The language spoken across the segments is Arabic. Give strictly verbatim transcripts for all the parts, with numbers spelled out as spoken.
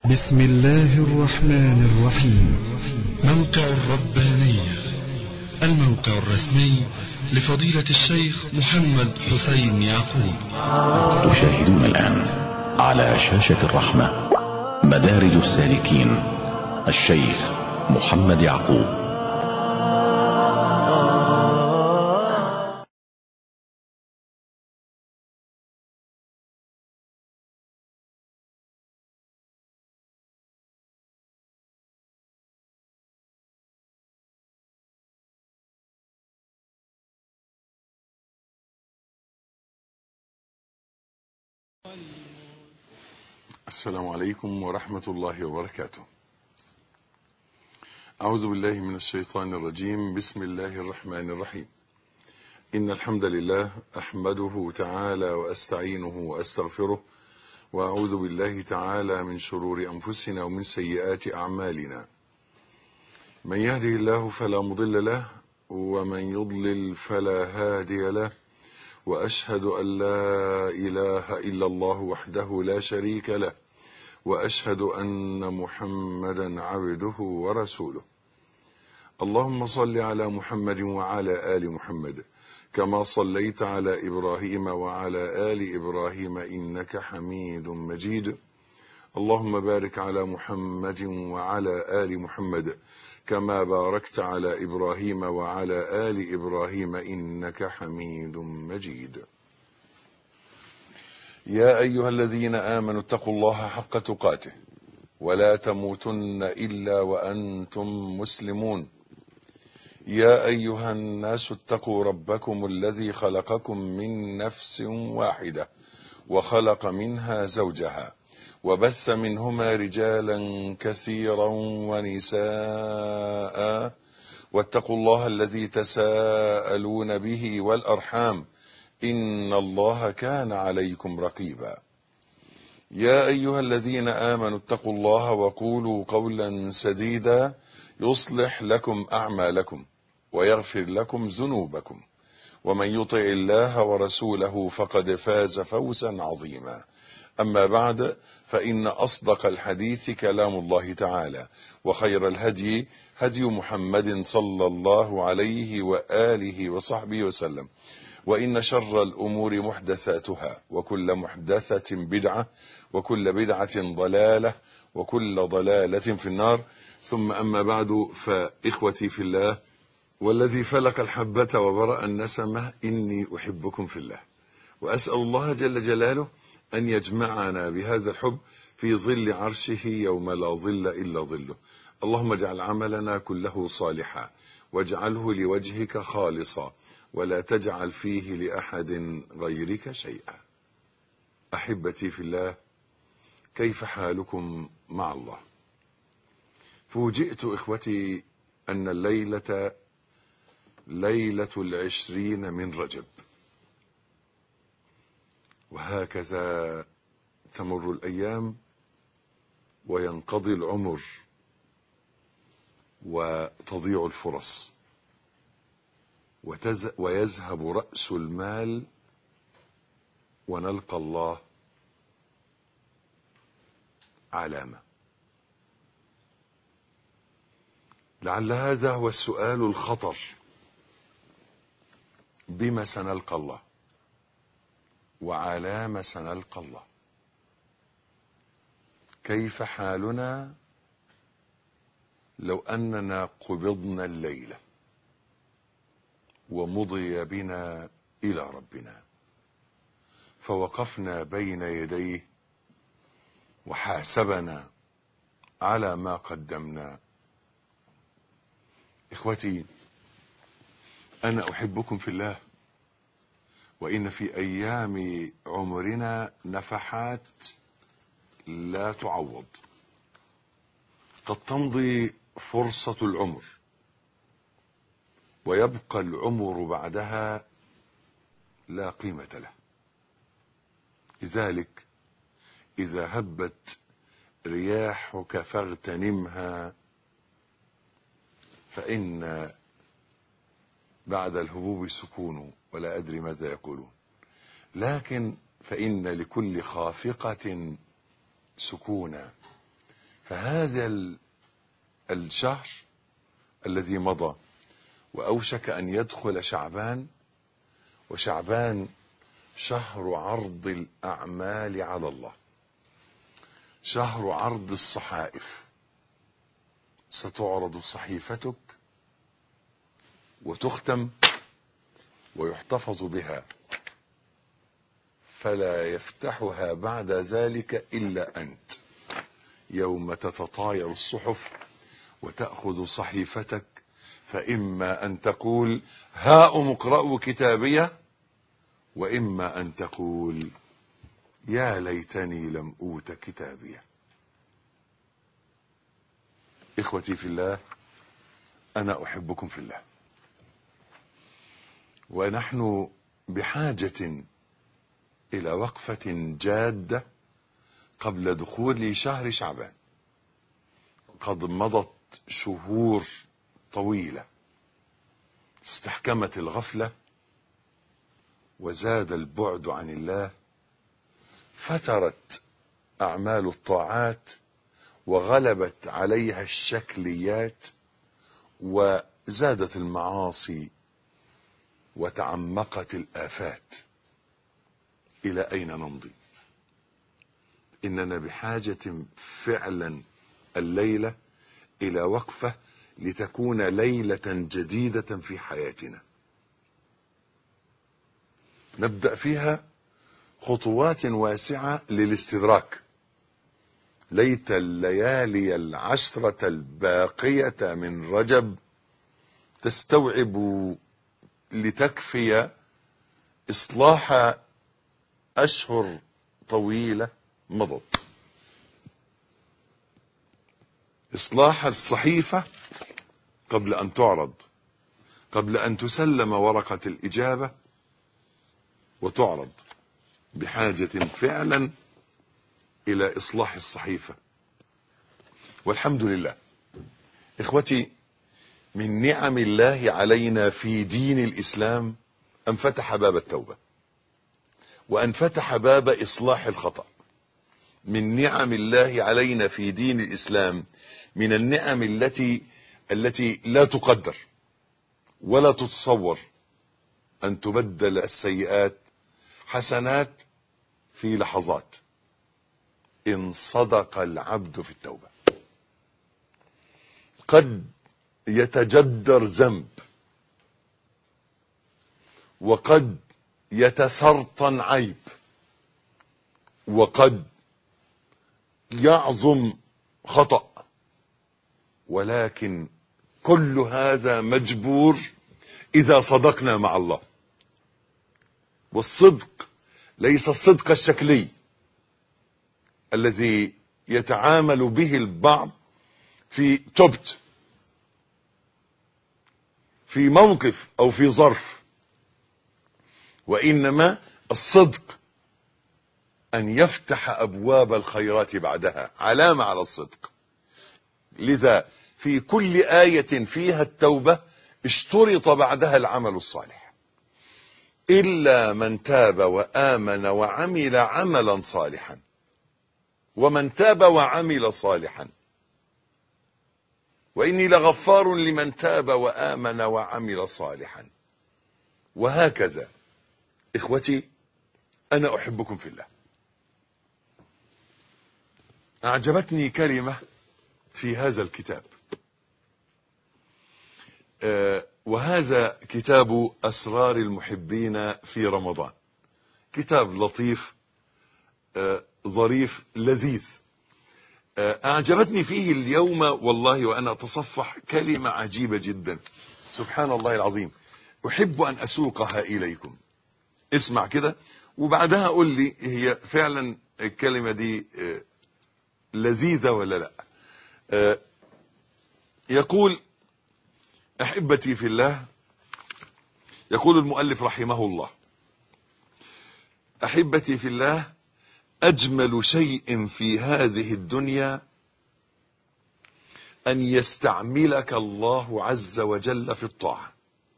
بسم الله الرحمن الرحيم. موقع الربانية، الموقع الرسمي لفضيلة الشيخ محمد حسين يعقوب. تشاهدون الآن على شاشة الرحمة مدارج السالكين، الشيخ محمد يعقوب. السلام عليكم ورحمة الله وبركاته. أعوذ بالله من الشيطان الرجيم. بسم الله الرحمن الرحيم. إن الحمد لله أحمده تعالى وأستعينه وأستغفره، وأعوذ بالله تعالى من شرور أنفسنا ومن سيئات أعمالنا. من يهده الله فلا مضل له، ومن يضلل فلا هادي له، وأشهد أن لا إله إلا الله وحده لا شريك له، وأشهد أن محمدا عبده ورسوله. اللهم صل على محمد وعلى آل محمد كما صليت على إبراهيم وعلى آل إبراهيم إنك حميد مجيد. اللهم بارك على محمد وعلى آل محمد كما باركت على إبراهيم وعلى آل إبراهيم إنك حميد مجيد. يا أيها الذين آمنوا اتقوا الله حق تقاته ولا تموتن إلا وأنتم مسلمون. يا أيها الناس اتقوا ربكم الذي خلقكم من نفس واحدة وخلق منها زوجها وبث منهما رجالا كثيرا ونساء، واتقوا الله الذي تساءلون به والأرحام إن الله كان عليكم رقيبا. يا أيها الذين آمنوا اتقوا الله وقولوا قولا سديدا يصلح لكم أعمالكم ويغفر لكم ذنوبكم، ومن يطع الله ورسوله فقد فاز فوزا عظيما. أما بعد، فإن أصدق الحديث كلام الله تعالى، وخير الهدي هدي محمد صلى الله عليه وآله وصحبه وسلم، وإن شر الأمور محدثاتها، وكل محدثة بدعة، وكل بدعة ضلالة، وكل ضلالة في النار. ثم أما بعد، فإخوتي في الله والذي فلق الحبة وبرأ النسمة، إني أحبكم في الله، وأسأل الله جل جلاله أن يجمعنا بهذا الحب في ظل عرشه يوم لا ظل إلا ظله. اللهم اجعل عملنا كله صالحا، واجعله لوجهك خالصا، ولا تجعل فيه لأحد غيرك شيئا. أحبتي في الله، كيف حالكم مع الله؟ فوجئت إخوتي أن الليلة ليلة العشرين من رجب، وهكذا تمر الأيام وينقضي العمر وتضيع الفرص ويذهب رأس المال، ونلقى الله علامة. لعل هذا هو السؤال الخطر: بما سنلقى الله؟ وعلام سنلقى الله؟ كيف حالنا لو أننا قبضنا الليلة ومضي بنا إلى ربنا، فوقفنا بين يديه وحاسبنا على ما قدمنا؟ إخوتي، أنا أحبكم في الله، وإن في أيام عمرنا نفحات لا تعوض. قد تمضي فرصة العمر ويبقى العمر بعدها لا قيمة له. لذلك إذا هبت رياحك فاغتنمها، فإن بعد الهبوب سكون، ولا أدري ماذا يقولون، لكن فإن لكل خافقة سكونا. فهذا الشهر الذي مضى وأوشك أن يدخل شعبان، وشعبان شهر عرض الأعمال على الله، شهر عرض الصحائف. ستعرض صحيفتك وتختم ويحتفظ بها، فلا يفتحها بعد ذلك إلا أنت. يوم تتطاير الصحف وتأخذ صحيفتك، فإما أن تقول هاؤم اقرأوا كتابيه، وإما أن تقول يا ليتني لم أوت كتابيه. إخوتي في الله، أنا أحبكم في الله، ونحن بحاجة إلى وقفة جادة قبل دخول شهر شعبان. قد مضت شهور طويلة، استحكمت الغفلة وزاد البعد عن الله، فترت أعمال الطاعات وغلبت عليها الشكليات، وزادت المعاصي وتعمقت الآفات. إلى أين نمضي؟ إننا بحاجة فعلا الليلة إلى وقفة لتكون ليلة جديدة في حياتنا، نبدأ فيها خطوات واسعة للاستدراك. ليت الليالي العشرة الباقية من رجب تستوعب لتكفي إصلاح أشهر طويلة مضت، إصلاح الصحيفة قبل أن تعرض، قبل أن تسلم ورقة الإجابة وتعرض. بحاجة فعلا إلى إصلاح الصحيفة. والحمد لله إخوتي، من نعم الله علينا في دين الإسلام أن فتح باب التوبة، وأن فتح باب إصلاح الخطأ. من نعم الله علينا في دين الإسلام، من النعم التي التي لا تقدر ولا تتصور، أن تبدل السيئات حسنات في لحظات إن صدق العبد في التوبة. قد يتجدر ذنب، وقد يتسرطن عيب، وقد يعظم خطأ، ولكن كل هذا مجبور إذا صدقنا مع الله. والصدق ليس الصدق الشكلي الذي يتعامل به البعض في تبت، في موقف أو في ظرف، وإنما الصدق أن يفتح أبواب الخيرات بعدها، علامة على الصدق. لذا في كل آية فيها التوبة اشترط بعدها العمل الصالح، إلا من تاب وآمن وعمل عملا صالحا. ومن تاب وعمل صالحا، وإني لغفار لمن تاب وآمن وعمل صالحا. وهكذا إخوتي، أنا أحبكم في الله. أعجبتني كلمة في هذا الكتاب، أه وهذا كتاب أسرار المحبين في رمضان. كتاب لطيف أه ظريف لذيذ. أه أعجبتني فيه اليوم والله وأنا أتصفح كلمة عجيبة جدا، سبحان الله العظيم، أحب أن أسوقها إليكم. اسمع كده وبعدها قل لي هي فعلا الكلمة دي أه لذيذة ولا لا. أه يقول: أحبتي في الله، يقول المؤلف رحمه الله: أحبتي في الله، أجمل شيء في هذه الدنيا أن يستعملك الله عز وجل في الطاعة.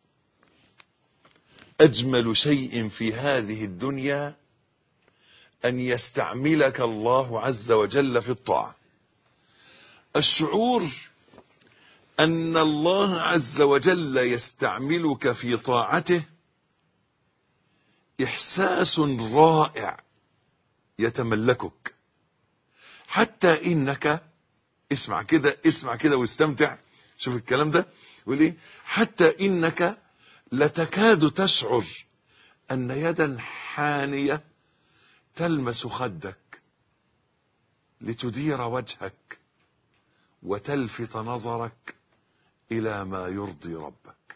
أجمل شيء في هذه الدنيا أن يستعملك الله عز وجل في الطاعة. الشعور أن الله عز وجل يستعملك في طاعته إحساس رائع يتملكك، حتى إنك اسمع كده اسمع كده واستمتع. شوف الكلام ده يقول ايه: حتى إنك لتكاد تشعر أن يدا حانية تلمس خدك لتدير وجهك وتلفت نظرك إلى ما يرضي ربك.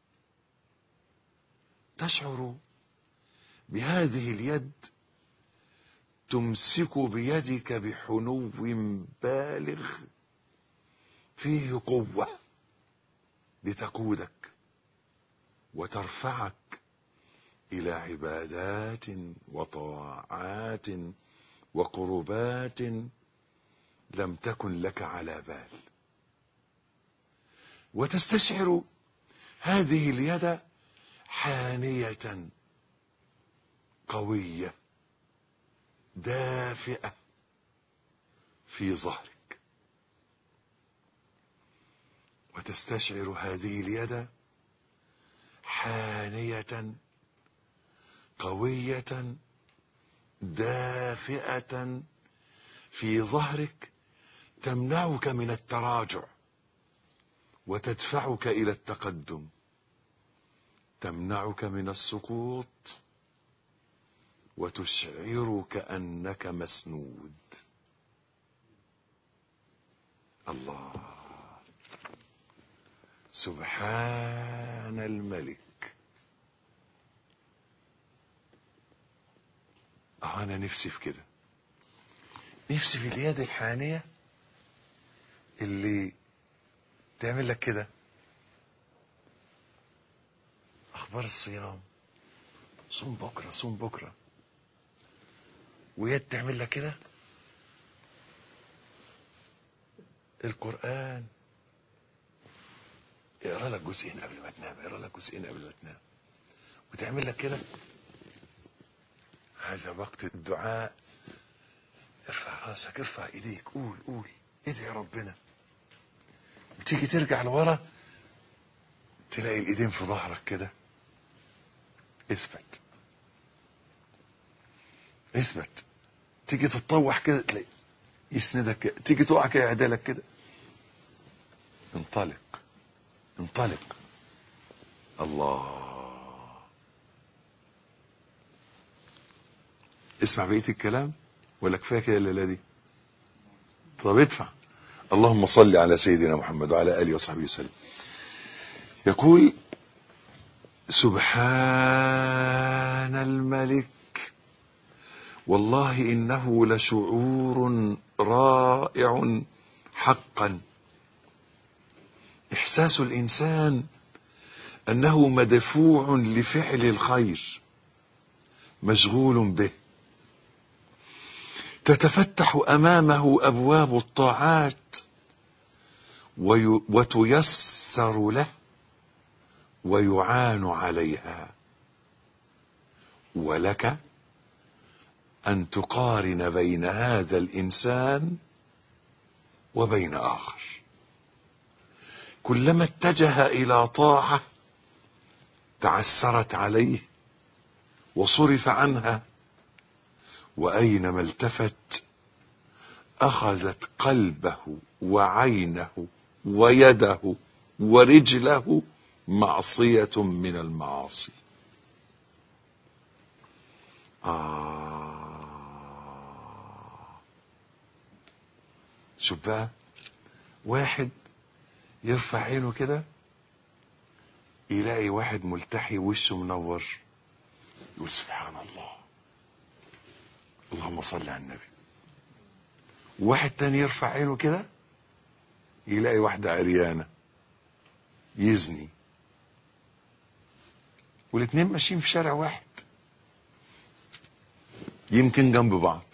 تشعر بهذه اليد تمسك بيدك بحنو بالغ فيه قوة لتقودك وترفعك إلى عبادات وطاعات وقربات لم تكن لك على بال. وتستشعر هذه اليد حانية قوية دافئة في ظهرك، وتستشعر هذه اليد حانية قوية دافئة في ظهرك تمنعك من التراجع وتدفعك إلى التقدم، تمنعك من السقوط وتشعرك أنك مسنود. الله، سبحان الملك. اه انا نفسي في كده، نفسي في اليد الحانية اللي تعمل لك كده. اخبار الصيام، صوم بكرة صوم بكرة، ويد تعمل لك كده. القرآن اقرا لك جزئين قبل ما تنام، اقرا لك جزئين قبل ما تنام، وتعمل لك كده. هذا وقت الدعاء. ارفع راسك، ارفع ايديك، قول قول ادعي ربنا. وتيجي ترجع لورا تلاقي الايدين في ظهرك كده. اثبت اثبت. تيجي تتطوح كده تلاقي يسندك كده. تيجي تقع كده يعدلك كده. انطلق انطلق. الله. اسمع بقية الكلام ولا كفايه كده الليله دي؟ طب ادفع. اللهم صل على سيدنا محمد وعلى اله وصحبه وسلم. يقول: سبحان الملك، والله إنه لشعور رائع حقا. إحساس الإنسان أنه مدفوع لفعل الخير مشغول به، تتفتح أمامه أبواب الطاعات وتيسر له ويعان عليها، ولك أن تقارن بين هذا الإنسان وبين آخر. كلما اتجه إلى طاعة تعسرت عليه وصرف عنها، وأينما التفت أخذت قلبه وعينه ويده ورجله معصية من المعاصي. آه. شوف بقى، واحد يرفع عينه كده يلاقي واحد ملتحي وشه منور، يقول سبحان الله، اللهم صل على النبي. واحد تاني يرفع عينه كده يلاقي واحدة عريانة يزني، والاتنين ماشيين في شارع واحد يمكن جنب بعض.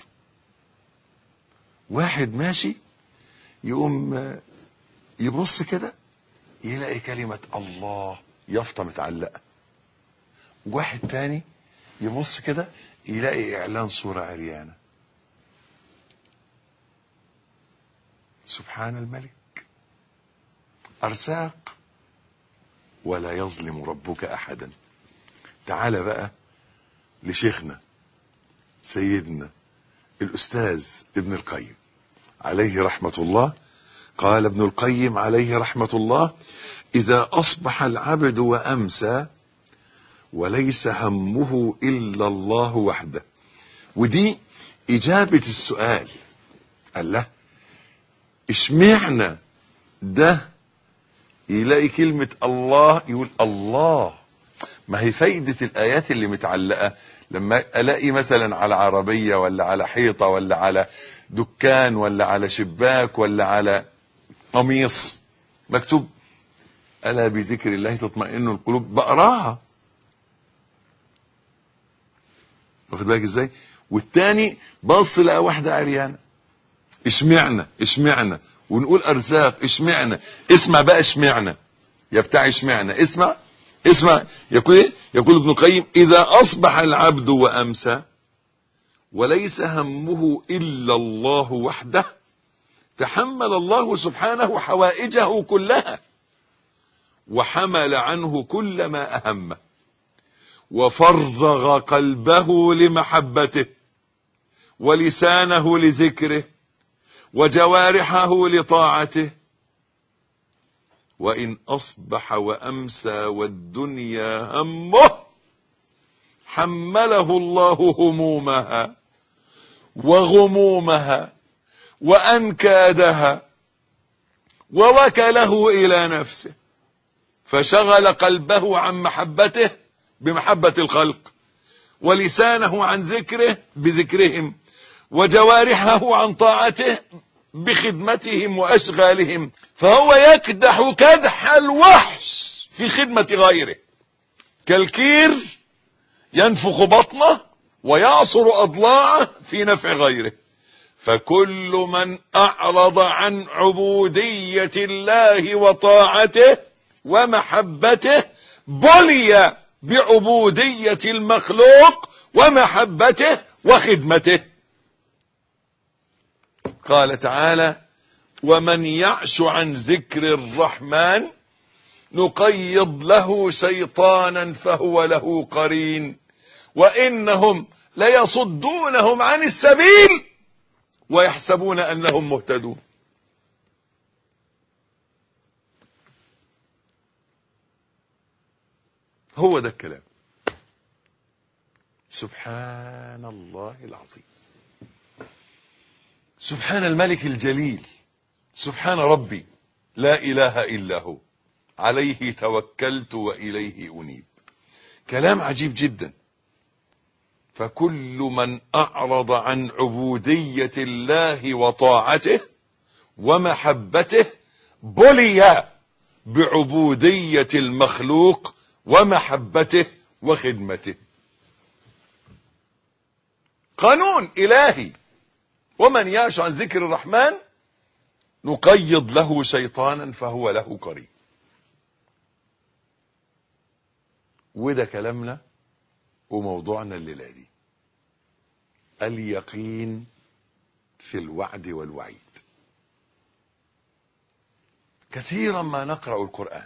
واحد ماشي يقوم يبص كده يلاقي كلمة الله يافطة متعلقة. واحد تاني يبص كده يلاقي إعلان صورة عريانة. سبحان الملك. أرزاق ولا يظلم ربك أحدا. تعال بقى لشيخنا سيدنا الأستاذ ابن القيم عليه رحمة الله. قال ابن القيم عليه رحمة الله: إذا أصبح العبد وأمسى وليس همه إلا الله وحده. ودي إجابة السؤال. قال له اشمعنى ده يلاقي كلمة الله يقول الله؟ ما هي فايدة الآيات اللي متعلقة لما ألاقي مثلا على عربية ولا على حيطة ولا على دكان ولا على شباك ولا على قميص مكتوب ألا بذكر الله تطمئن القلوب، بقراها. واخد بالك ازاي؟ والتاني بص لقى واحدة عريانة. اشمعنى اشمعنى ونقول أرزاق اشمعنى. اسمع بقى اشمعنى يا بتاع اشمعنى. اسمع اسمع يقول ايه؟ يقول ابن القيم: إذا أصبح العبد وأمسى وليس همه إلا الله وحده تحمل الله سبحانه حوائجه كلها وحمل عنه كل ما أهمه وفرغ قلبه لمحبته ولسانه لذكره وجوارحه لطاعته. وإن أصبح وأمسى والدنيا همه حمله الله همومها وغمومها وأنكادها ووكله إلى نفسه فشغل قلبه عن محبته بمحبة الخلق ولسانه عن ذكره بذكرهم وجوارحه عن طاعته بخدمتهم وأشغالهم، فهو يكدح كدح الوحش في خدمة غيره كالكير ينفخ بطنه ويعصر أضلاعه في نفع غيره. فكل من أعرض عن عبودية الله وطاعته ومحبته بلي بعبودية المخلوق ومحبته وخدمته. قال تعالى: ومن يعش عن ذكر الرحمن نقيض له شيطانا فهو له قرين وإنهم ليصدونهم عن السبيل ويحسبون أنهم مهتدون. هو ده الكلام. سبحان الله العظيم، سبحان الملك الجليل، سبحان ربي لا إله إلا هو عليه توكلت وإليه أنيب. كلام عجيب جدا. فكل من أعرض عن عبودية الله وطاعته ومحبته بلي بعبودية المخلوق ومحبته وخدمته. قانون إلهي. ومن يعش عن ذكر الرحمن نقيض له شيطانا فهو له قرين. وده كلامنا وموضوعنا الليلة دي، اليقين في الوعد والوعيد. كثيرا ما نقرأ القرآن،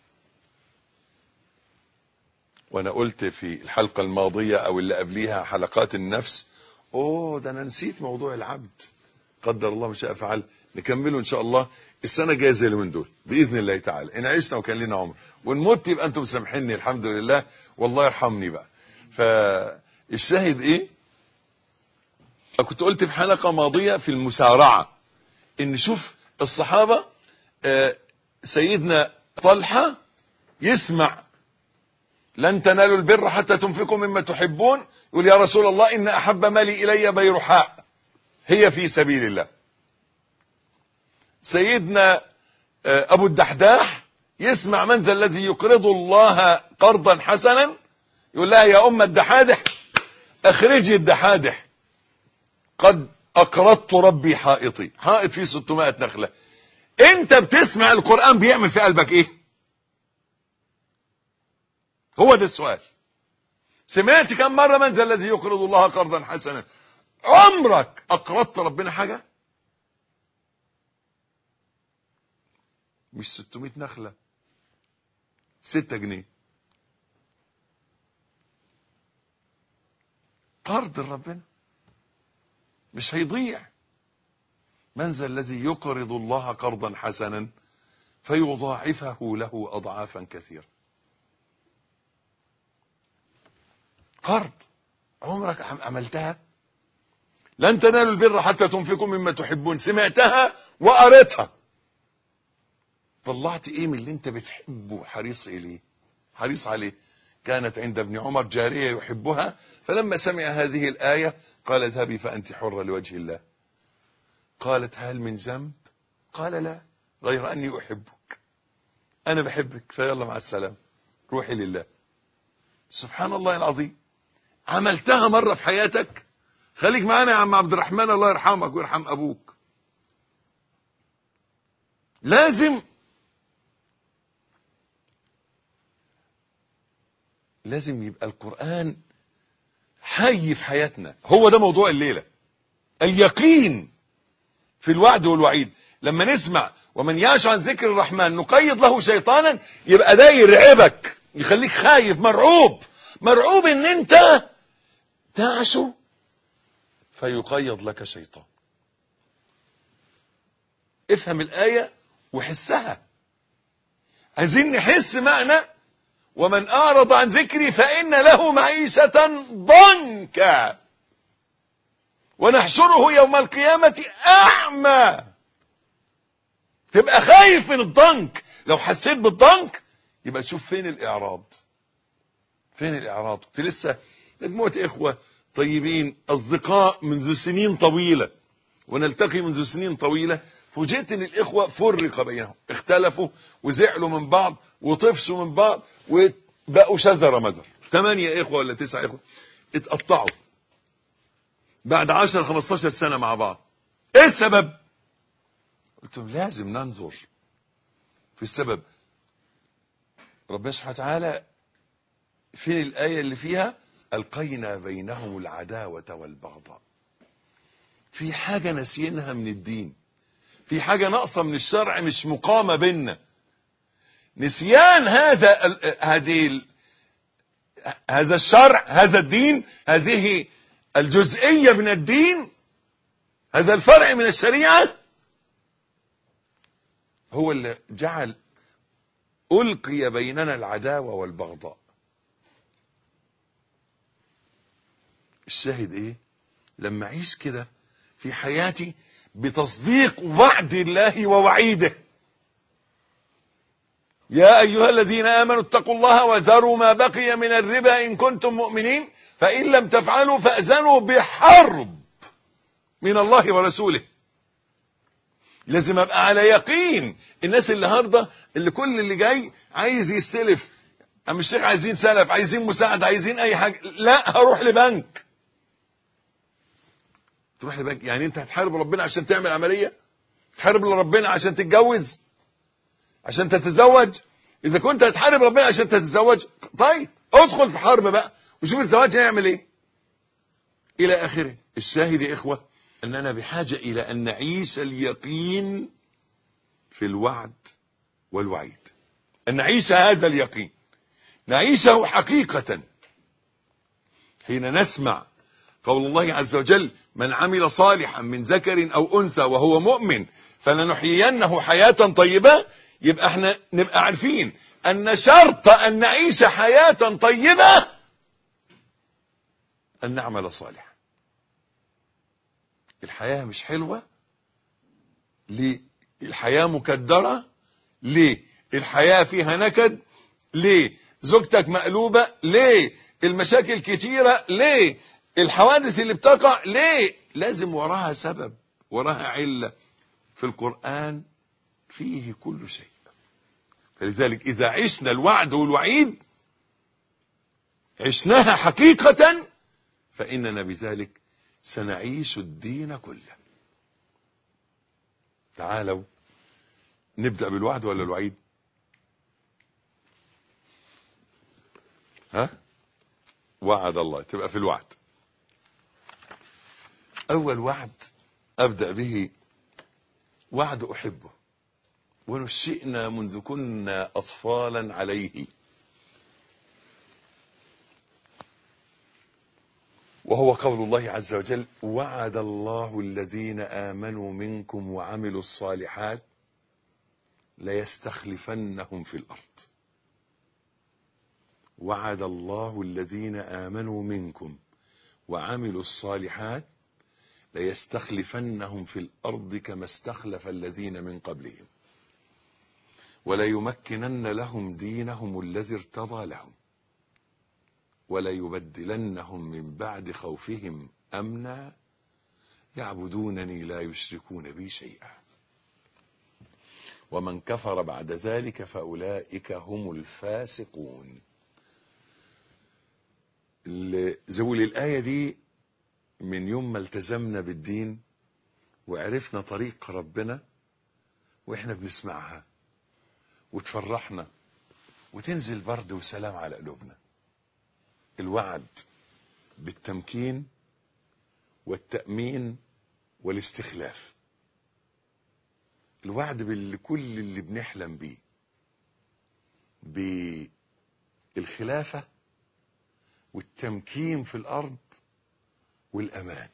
وانا قلت في الحلقة الماضية او اللي قبليها حلقات النفس، اوه ده انا نسيت موضوع العبد. قدر الله ما شاء فعل، نكمله ان شاء الله السنة الجاية زي اللي من دول بإذن الله تعالى. ان عشنا وكان لنا عمر وان مت يبقى انتم سامحيني الحمد لله والله يرحمني بقى. فالشاهد ايه؟ كنت قلت في حلقة ماضية في المسارعة ان شوف الصحابة، آه سيدنا طلحة يسمع لن تنالوا البر حتى تنفقوا مما تحبون، يقول يا رسول الله إن أحب مالي إلي بيرحاء هي في سبيل الله. سيدنا أبو الدحداح يسمع من ذا الذي يقرض الله قرضا حسنا، يقول لها يا أم الدحادح أخرجي الدحادح قد أقرضت ربي حائطي. حائط فيه ستمائة نخلة. أنت بتسمع القرآن بيعمل في قلبك إيه؟ هو ده السؤال. سمعت كم مرة من ذا الذي يقرض الله قرضا حسنا؟ عمرك أقرضت ربنا حاجة؟ مش ستمائة نخلة، ستة جنيه قرض لربنا مش هيضيع. من ذا الذي يقرض الله قرضا حسنا فيضاعفه له أضعافا كثيرة؟ قرض عمرك عملتها؟ لن تنالوا البر حتى تنفقوا مما تحبون، سمعتها وقريتها، طلعت ايه من اللي انت بتحبه حريص اليه حريص عليه؟ كانت عند ابن عمر جارية يحبها، فلما سمع هذه الآية قال اذهبي فأنت حرة لوجه الله. قالت هل من ذنب؟ قال لا، غير أني أحبك، أنا بحبك، فيلا مع السلامة، روحي لله. سبحان الله العظيم. عملتها مرة في حياتك؟ خليك معانا يا عم عبد الرحمن، الله يرحمك ويرحم أبوك. لازم لازم يبقى القرآن حي في حياتنا. هو ده موضوع الليلة، اليقين في الوعد والوعيد. لما نسمع ومن يعش عن ذكر الرحمن نقيض له شيطانا، يبقى ده يرعبك، يخليك خايف، مرعوب مرعوب ان انت تعشو فيقيض لك شيطان. افهم الآية وحسها. عايزين نحس معنى ومن أعرض عن ذكري فإن له معيشة ضنكا ونحشره يوم القيامة أعمى. تبقى خايف من الضنك. لو حسيت بالضنك يبقى تشوف فين الإعراض، فين الإعراض. كنت لسه مجموعة إخوة طيبين أصدقاء منذ سنين طويلة، ونلتقي منذ سنين طويلة، فوجئت ان الإخوة فرق بينهم، اختلفوا وزعلوا من بعض وطفشوا من بعض وبقوا شذر مذر. ثمانية إخوة ولا تسعة إخوة اتقطعوا بعد عشر خمستاشر سنة مع بعض. ايه السبب؟ قلت لهم لازم ننظر في السبب. ربنا سبحانه وتعالى في الآية اللي فيها ألقينا بينهم العداوة والبغضاء. في حاجة نسينها من الدين، في حاجة ناقصة من الشرع مش مقامة بيننا. نسيان هذا هذه هذا الشرع، هذا الدين، هذه الجزئية من الدين، هذا الفرع من الشريعة هو اللي جعل ألقي بيننا العداوة والبغضاء. الشاهد ايه؟ لما اعيش كده في حياتي بتصديق وعد الله ووعيده، يا أيها الذين آمنوا اتقوا الله وذروا ما بقي من الربا إن كنتم مؤمنين فإن لم تفعلوا فأذنوا بحرب من الله ورسوله. لازم أبقى على يقين. الناس اللي هارده اللي كل اللي جاي عايز يستلف، أم الشيخ عايزين سلف، عايزين مساعدة، عايزين أي حاجة، لا هروح لبنك. تروح لبنك يعني أنت هتحارب ربنا عشان تعمل عملية؟ تحارب ربنا عشان تتجوز، عشان تتزوج؟ إذا كنت هتحارب ربنا عشان تتزوج، طيب ادخل في حرب بقى وشوف الزواج هيعمل ايه إلى آخره. الشاهد يا إخوة أننا بحاجة إلى أن نعيش اليقين في الوعد والوعيد، أن نعيش هذا اليقين، نعيشه حقيقة. حين نسمع قول الله عز وجل من عمل صالحا من ذكر أو أنثى وهو مؤمن فلنحيينه حياة طيبة، يبقى احنا نبقى عارفين أن شرط أن نعيش حياة طيبة أن نعمل صالحا. الحياة مش حلوة ليه؟ الحياة مكدرة ليه؟ الحياة فيها نكد ليه؟ زوجتك مقلوبة ليه؟ المشاكل كتيرة ليه؟ الحوادث اللي بتقع ليه؟ لازم وراها سبب، وراها علة. في القرآن فيه كل شيء. فلذلك إذا عشنا الوعد والوعيد عشناها حقيقة فإننا بذلك سنعيش الدين كله. تعالوا نبدأ بالوعد ولا الوعيد؟ ها؟ وعد الله تبقى في الوعد. أول وعد أبدأ به وعد أحبه. ونشئنا منذ كنا أطفالا عليه، وهو قول الله عز وجل: وعد الله الذين آمنوا منكم وعملوا الصالحات ليستخلفنهم في الأرض. وعد الله الذين آمنوا منكم وعملوا الصالحات ليستخلفنهم في الأرض كما استخلف الذين من قبلهم وليمكنن لهم دينهم الذي ارتضى لهم وليبدلنهم من بعد خوفهم أمنا يعبدونني لا يشركون بي شيئا ومن كفر بعد ذلك فأولئك هم الفاسقون. زول الآية دي من يوم ما التزمنا بالدين وعرفنا طريق ربنا وإحنا بنسمعها وتفرحنا وتنزل برد وسلام على قلوبنا. الوعد بالتمكين والتأمين والاستخلاف، الوعد بالكل اللي بنحلم بيه، بالخلافة والتمكين في الأرض والأمان،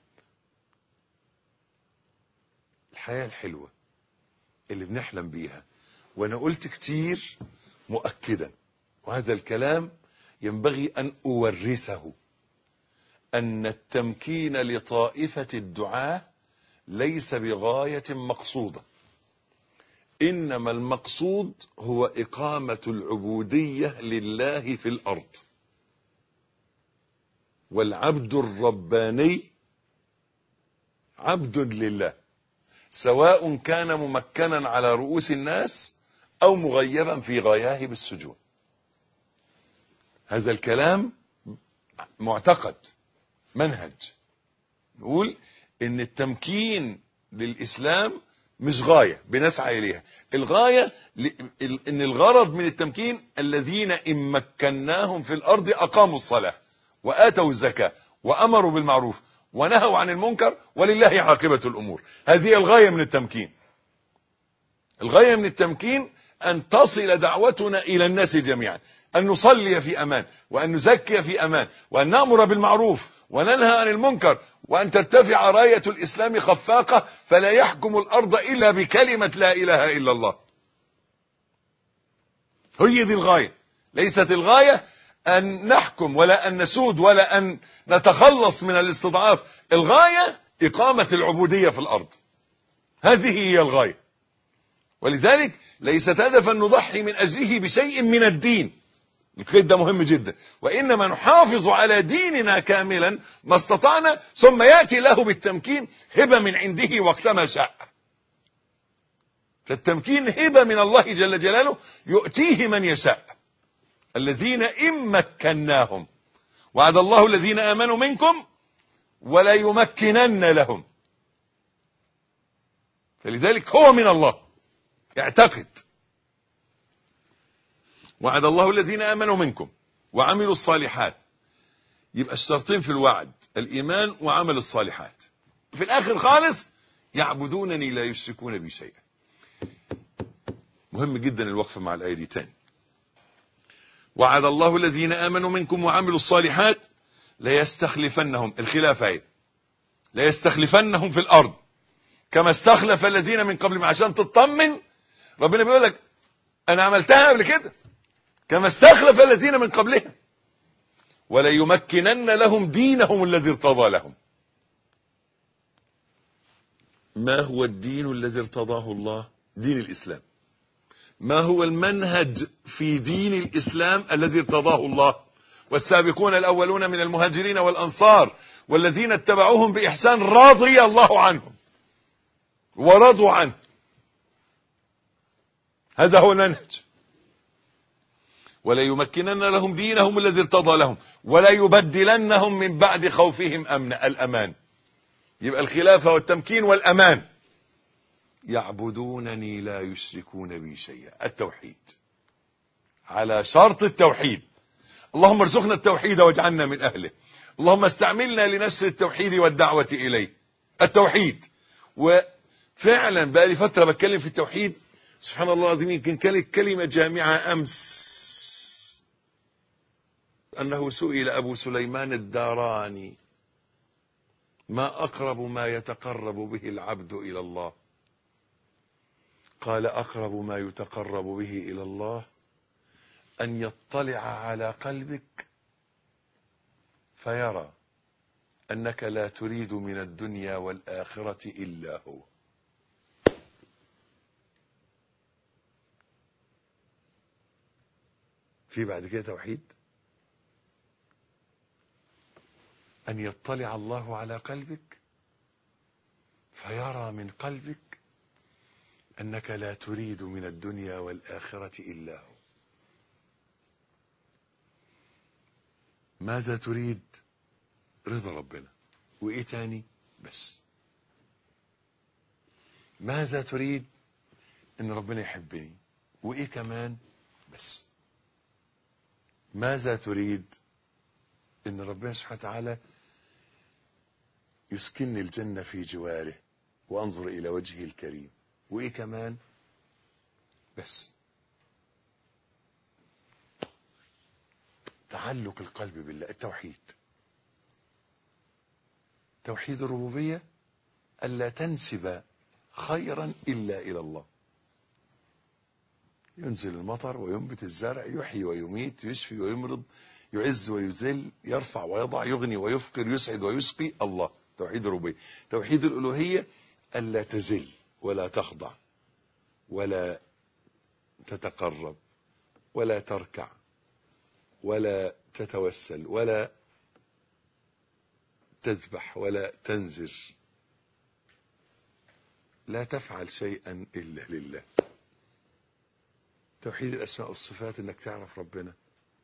الحياة الحلوة اللي بنحلم بيها. وأنا قلت كتير مؤكدا، وهذا الكلام ينبغي أن أورثه، أن التمكين لطائفة الدعاة ليس بغاية مقصودة، إنما المقصود هو إقامة العبودية لله في الأرض. والعبد الرباني عبد لله، سواء كان ممكنا على رؤوس الناس أو مغيبا في غياهب السجون. هذا الكلام معتقد منهج. نقول إن التمكين للإسلام مش غاية بنسعى إليها، الغاية إن الغرض من التمكين الذين إن مكناهم في الأرض أقاموا الصلاة وآتوا الزكاة وأمروا بالمعروف ونهوا عن المنكر ولله عاقبة الأمور. هذه الغاية من التمكين. الغاية من التمكين أن تصل دعوتنا إلى الناس جميعا، أن نصلي في أمان، وأن نزكي في أمان، وأن نأمر بالمعروف وننهى عن المنكر، وأن ترتفع راية الإسلام خفاقة فلا يحكم الأرض إلا بكلمة لا إله إلا الله. هي دي الغاية. ليست الغاية أن نحكم ولا أن نسود ولا أن نتخلص من الاستضعاف، الغاية إقامة العبودية في الأرض. هذه هي الغاية. ولذلك ليست هدفا نضحي من أجله بشيء من الدين، القيد ده مهم جدا، وإنما نحافظ على ديننا كاملا ما استطعنا، ثم يأتي له بالتمكين هبة من عنده وقتما شاء. فالتمكين هبة من الله جل جلاله يؤتيه من يشاء. الذين إن مكناهم وعد الله الذين آمنوا منكم ولا يمكنن لهم، فلذلك هو من الله. اعتقد وعد الله الذين آمنوا منكم وعملوا الصالحات، يبقى الشرطين في الوعد الإيمان وعمل الصالحات. في الآخر خالص يعبدونني لا يشركون بي شيئا. مهم جدا الوقفة مع الآية دي تاني. وعد الله الذين آمنوا منكم وعملوا الصالحات ليستخلفنهم، الخلافة ايه؟ ليستخلفنهم في الأرض كما استخلف الذين من قبلهم. عشان تطمن ربنا بيقول لك أنا عملتها قبل كده كما استخلف الذين من قبلهم وليمكنن لهم دينهم الذي ارتضى لهم. ما هو الدين الذي ارتضاه الله؟ دين الإسلام. ما هو المنهج في دين الإسلام الذي ارتضاه الله؟ والسابقون الأولون من المهاجرين والأنصار والذين اتبعوهم بإحسان رضي الله عنهم ورضوا عنه. هذا هو المنهج. ولا يمكنن لهم دينهم الذي ارتضى لهم ولا يبدلنهم من بعد خوفهم أمنا، الأمان. يبقى الخلافة والتمكين والأمان. يعبدونني لا يشركون بي شيئا، التوحيد على شرط التوحيد. اللهم ارزقنا التوحيد واجعلنا من أهله. اللهم استعملنا لنشر التوحيد والدعوة إليه. التوحيد. وفعلا بقى لي فترة بتكلم في التوحيد، سبحان الله العظيم، يمكن كانت كلمة جامعة أمس أنه سئل أبو سليمان الداراني: ما أقرب ما يتقرب به العبد إلى الله؟ قال: أقرب ما يتقرب به إلى الله أن يطلع على قلبك فيرى أنك لا تريد من الدنيا والآخرة إلا هو. في بعد كده توحيد؟ أن يطلع الله على قلبك فيرى من قلبك أنك لا تريد من الدنيا والآخرة إلا هو. ماذا تريد؟ رضا ربنا. وإيه تاني؟ بس. ماذا تريد؟ إن ربنا يحبني. وإيه كمان؟ بس. ماذا تريد؟ إن ربنا سبحانه وتعالى يسكنني الجنة في جواره وأنظر إلى وجهه الكريم. وإيه كمان؟ بس. تعلق القلب بالله، التوحيد. توحيد الربوبية، ألا تنسب خيرا إلا إلى الله. ينزل المطر وينبت الزرع، يحيي ويميت، يشفي ويمرض، يعز ويذل، يرفع ويضع، يغني ويفقر، يسعد ويسقي، الله. توحيد الربوبية. توحيد الألوهية، ألا تزل ولا تخضع ولا تتقرب ولا تركع ولا تتوسل ولا تذبح ولا تنذر، لا تفعل شيئا إلا لله. توحيد الأسماء والصفات، إنك تعرف ربنا،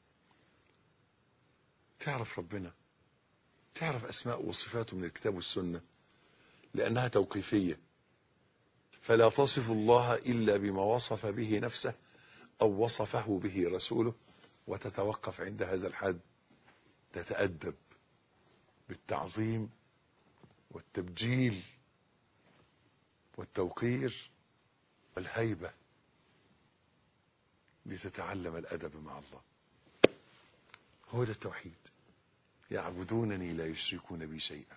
تعرف ربنا، تعرف أسماء وصفاته من الكتاب والسنة، لأنها توقيفية، فلا تصف الله إلا بما وصف به نفسه أو وصفه به رسوله، وتتوقف عند هذا الحد. تتأدب بالتعظيم والتبجيل والتوقير والهيبة لتتعلم الأدب مع الله. هو ده التوحيد. يعبدونني لا يشركون بي شيئا.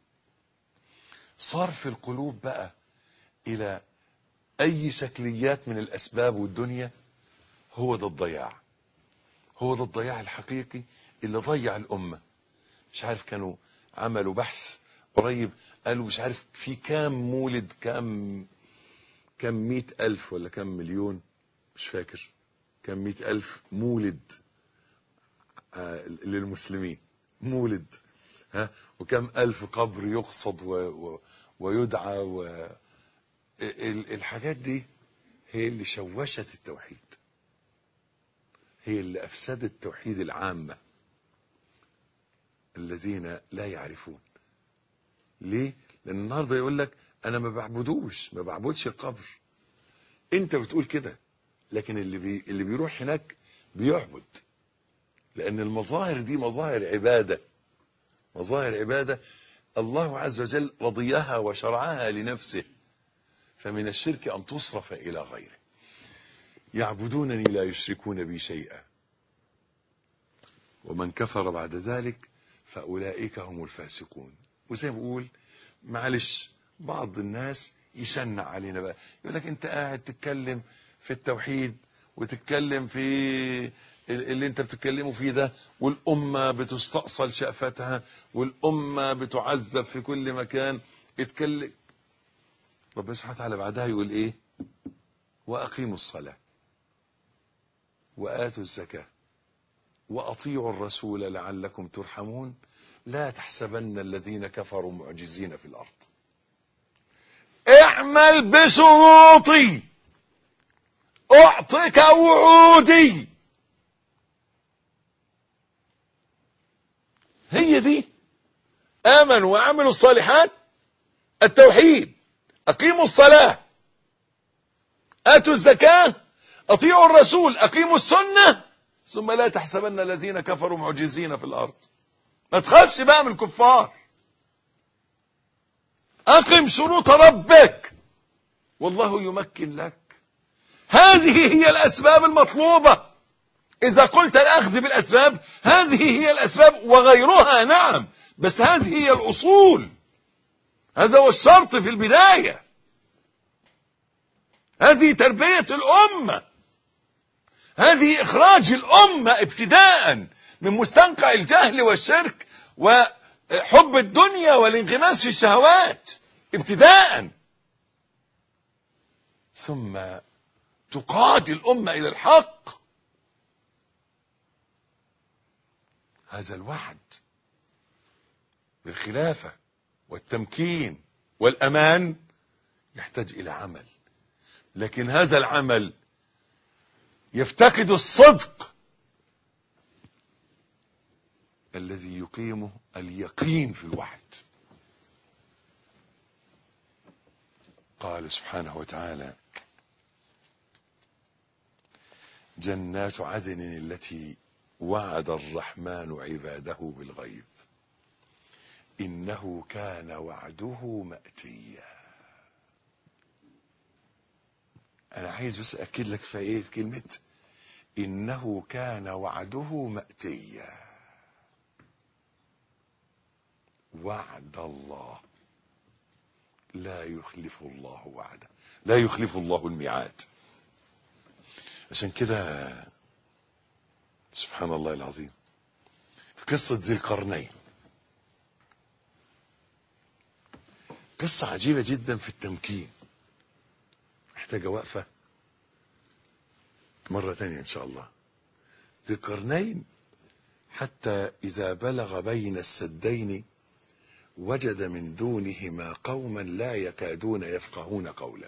صرف القلوب بقى إلى أي شكليات من الأسباب والدنيا، هو ده الضياع. هو ده الضياع الحقيقي اللي ضيع الأمة. مش عارف، كانوا عملوا بحث قريب، قالوا مش عارف في كام مولد، كام كام مئة ألف ولا كام مليون، مش فاكر، كام مئة ألف مولد آه للمسلمين، مولد، ها، وكم ألف قبر يقصد و و ويدعى، و الحاجات دي هي اللي شوشت التوحيد، هي اللي أفسدت التوحيد العامة. الذين لا يعرفون. ليه؟ لأن النهارده يقول لك أنا ما بعبدوش، ما بعبدش القبر. أنت بتقول كده، لكن اللي بي اللي بيروح هناك بيعبد، لأن المظاهر دي مظاهر عبادة، مظاهر عبادة الله عز وجل رضيها وشرعها لنفسه، فمن الشرك أن تصرف إلى غيره. يعبدونني لا يشركون بي شيئا، ومن كفر بعد ذلك فأولئك هم الفاسقون. وزي ما بقول، معلش، بعض الناس يشنع علينا بقى، يقول لك انت قاعد تتكلم في التوحيد وتتكلم في اللي انت بتتكلموا فيه ده، والأمة بتستأصل شأفتها، والأمة بتعذب في كل مكان. اتكلم ربنا سبحانه وتعالى بعدها يقول ايه؟ وأقيموا الصلاة وآتوا الزكاة وأطيعوا الرسول لعلكم ترحمون لا تحسبن الذين كفروا معجزين في الأرض. اعمل بشروطي أعطيك وعودي. هي دي. آمنوا وعملوا الصالحات، التوحيد. أقيموا الصلاة، آتوا الزكاة، أطيعوا الرسول، أقيموا السنة، ثم لا تحسبن الذين كفروا معجزين في الأرض. ما تخافش بقى من الكفار. أقم شروط ربك والله يمكن لك. هذه هي الأسباب المطلوبة. إذا قلت الأخذ بالأسباب، هذه هي الأسباب وغيرها نعم، بس هذه هي الأصول، هذا هو الشرط في البداية، هذه تربية الأمة، هذه إخراج الأمة ابتداء من مستنقع الجهل والشرك وحب الدنيا والانغماس في الشهوات ابتداء، ثم تقاد الأمة إلى الحق. هذا الوعد بالخلافة والتمكين والأمان يحتاج إلى عمل، لكن هذا العمل يفتقد الصدق الذي يقيمه اليقين في الوعد. قال سبحانه وتعالى: جنات عدن التي وعد الرحمن عباده بالغيب إنه كان وعده مأتيا. أنا عايز بس أكد لك في إيه كلمة إنه كان وعده مأتيا. وعد الله لا يخلف الله وعده، لا يخلف الله الميعاد. عشان كده سبحان الله العظيم في قصة ذي القرنين قصة عجيبة جدا في التمكين، محتاجة وقفة مرة تانية إن شاء الله. ذي القرنين حتى إذا بلغ بين السدين وجد من دونهما قوما لا يكادون يفقهون قولا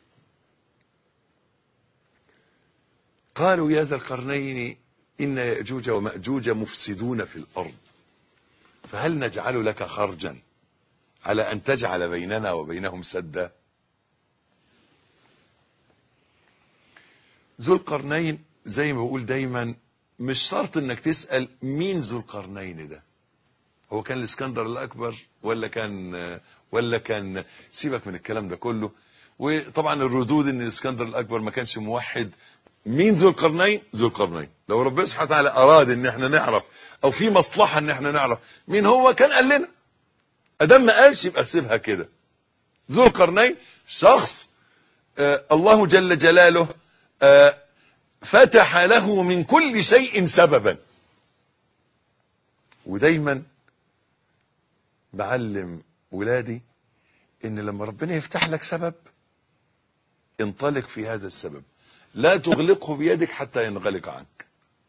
قالوا يا ذا القرنين إن يأجوج ومأجوج مفسدون في الأرض فهل نجعل لك خرجا على أن تجعل بيننا وبينهم سدا. ذو القرنين زي ما بقول دايما مش شرط انك تسأل مين ذو القرنين ده، هو كان الاسكندر الأكبر ولا كان ولا كان سيبك من الكلام ده كله. وطبعا الردود ان الاسكندر الأكبر ما كانش موحد. مين ذو القرنين؟ ذو القرنين لو ربنا سبحانه وتعالى أراد ان احنا نعرف او في مصلحة ان احنا نعرف مين هو كان قال لنا، ادام ما قالش يبقى سيبها كده. ذو القرنين شخص آه الله جل جلاله آه فتح له من كل شيء سببا. ودايما بعلم ولادي ان لما ربنا يفتح لك سبب انطلق في هذا السبب، لا تغلقه بيدك حتى ينغلق عنك،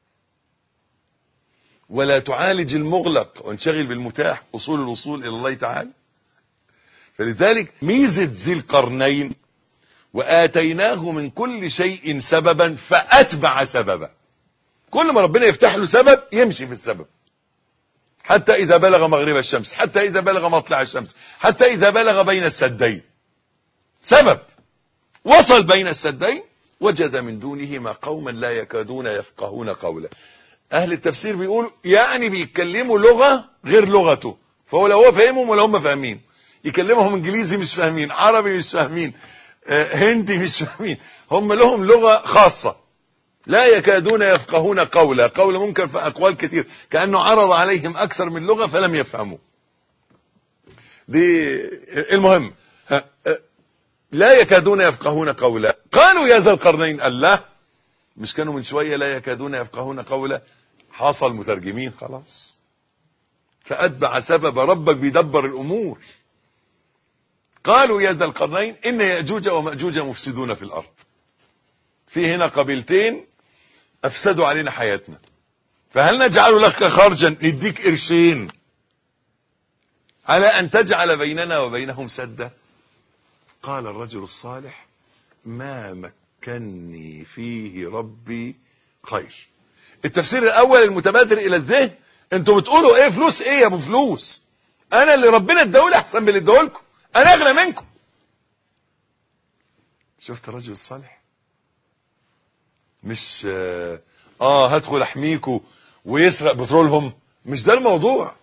ولا تعالج المغلق وانشغل بالمتاح، اصول الوصول الى الله تعالى. فلذلك ميزة ذي القرنين وآتيناه من كل شيء سببا فأتبع سببا. كل ما ربنا يفتح له سبب يمشي في السبب، حتى إذا بلغ مغرب الشمس، حتى إذا بلغ مطلع الشمس، حتى إذا بلغ بين السدين. سبب وصل بين السدين وجد من دونهما قوما لا يكادون يفقهون قولا. أهل التفسير بيقولوا يعني بيتكلموا لغة غير لغته، فهو لو هو فاهمهم ولا هم فاهمين. يكلمهم انجليزي مش فاهمين، عربي مش فاهمين، هندي مش فاهمين، هم لهم لغة خاصة. لا يكادون يفقهون قولا، قول ممكن في أقوال كتير، كأنه عرض عليهم أكثر من لغة فلم يفهموا. دي المهم لا يكادون يفقهون قولا. قالوا يا ذا القرنين، الله مش كانوا من شوية لا يكادون يفقهون قولا؟ حصل مترجمين خلاص. فأتبع سبب، ربك بيدبر الأمور. قالوا يا ذا القرنين إن يأجوج ومأجوج مفسدون في الأرض. في هنا قبيلتين أفسدوا علينا حياتنا، فهل نجعل لك خرجا نديك قرشين على أن تجعل بيننا وبينهم سدا؟ قال الرجل الصالح ما مكنني فيه ربي خير. التفسير الأول المتبادر إلى الذهن، انتوا بتقولوا ايه فلوس ايه يا ابو فلوس؟ انا اللي ربنا اداهولي احسن من اللي اداهولكم، انا اغنى منكم. شفت الرجل الصالح؟ مش اه, آه هدخل احميكوا ويسرق بترولهم، مش ده الموضوع.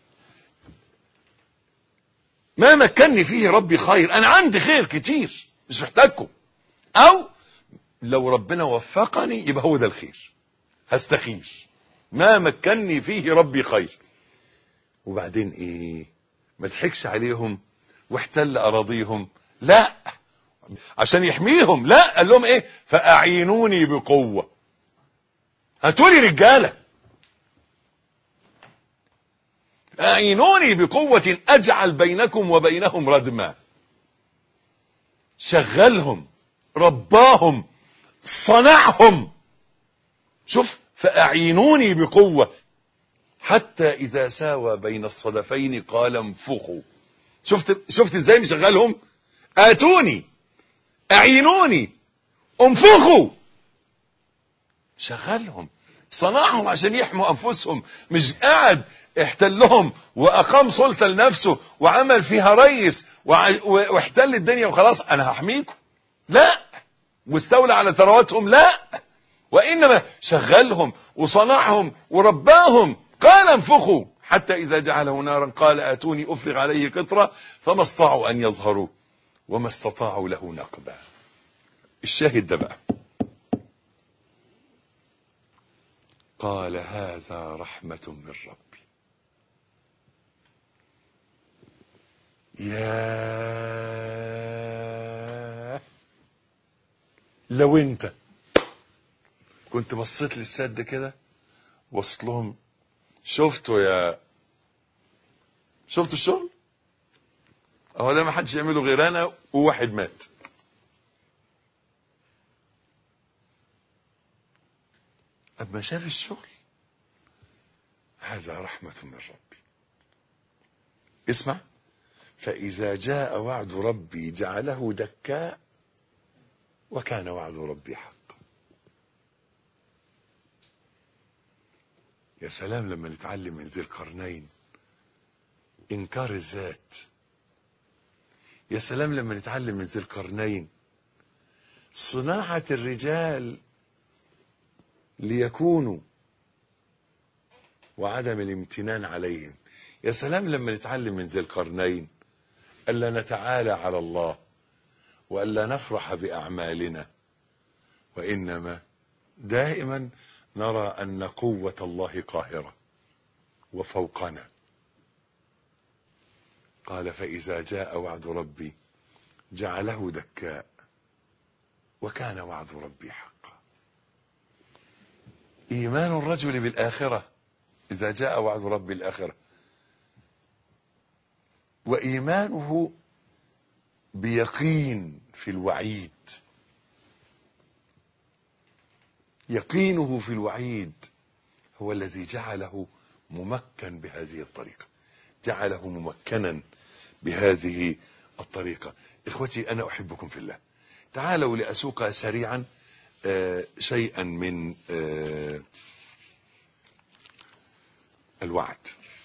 ما مكنني فيه ربي خير، انا عندي خير كتير مش محتاجكم. او لو ربنا وفقني يبقى هو ده الخير، هستخير ما مكنني فيه ربي خير. وبعدين ايه؟ ما تضحكش عليهم واحتل اراضيهم، لا، عشان يحميهم. لا، قال لهم ايه؟ فاعينوني بقوة، هاتولي رجالة، اعينوني بقوة اجعل بينكم وبينهم ردما. شغلهم، رباهم، صنعهم. شوف، فاعينوني بقوة حتى اذا ساوى بين الصدفين قال انفخوا. شفت شفت ازاي مشغلهم؟ اتوني، اعينوني، انفخوا. شغلهم، صنعهم عشان يحموا انفسهم. مش قاعد احتلهم واقام سلطة لنفسه وعمل فيها رئيس واحتل الدنيا وخلاص انا هحميكم، لا، واستولى على ثرواتهم، لا، وانما شغلهم وصنعهم ورباهم. قال انفخوا حتى اذا جعله نارا قال اتوني افرغ عليه قطرة فما استطاعوا ان يظهروا وما استطاعوا له نقبا. الشاهد ده بقى، قال هذا رحمة من ربي. يا لو انت كنت بصيت للسد كده وصلت لهم، شفتوا يا شفتوا الشغل اهو ده ما حدش يعمله غير انا وواحد مات. أما شاف الشغل، هذا رحمة من ربي. اسمع، فإذا جاء وعد ربي جعله دكاء وكان وعد ربي حقا. يا سلام لما نتعلم من ذي القرنين إنكار الذات. يا سلام لما نتعلم من ذي القرنين صناعة الرجال ليكونوا وعدم الامتنان عليهم. يا سلام لما نتعلم من ذي القرنين ألا نتعالى على الله وألا نفرح بأعمالنا، وإنما دائما نرى أن قوة الله قاهرة وفوقنا. قال فإذا جاء وعد ربي جعله دكاء وكان وعد ربي حقا. إيمان الرجل بالآخرة إذا جاء وعد ربي الآخرة، وإيمانه بيقين في الوعيد. يقينه في الوعيد هو الذي جعله ممكن بهذه الطريقة، جعله ممكنا بهذه الطريقة. إخوتي أنا أحبكم في الله. تعالوا لأسوق سريعا آه شيئا من آه الوعد.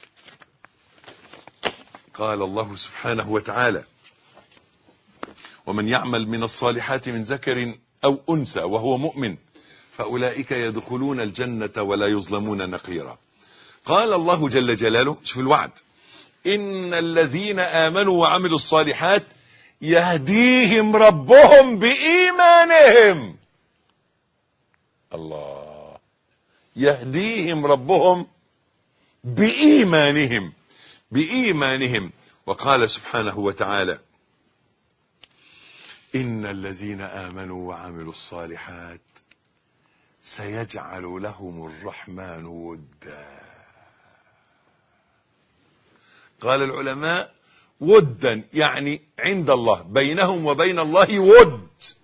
قال الله سبحانه وتعالى ومن يعمل من الصالحات من ذكر أو أنثى وهو مؤمن فأولئك يدخلون الجنة ولا يظلمون نقيرا. قال الله جل جلاله، شوف الوعد، إن الذين آمنوا وعملوا الصالحات يهديهم ربهم بإيمانهم. الله، يهديهم ربهم بإيمانهم بإيمانهم. وقال سبحانه وتعالى إن الذين آمنوا وعملوا الصالحات سيجعل لهم الرحمن ودا. قال العلماء ودا يعني عند الله، بينهم وبين الله ود.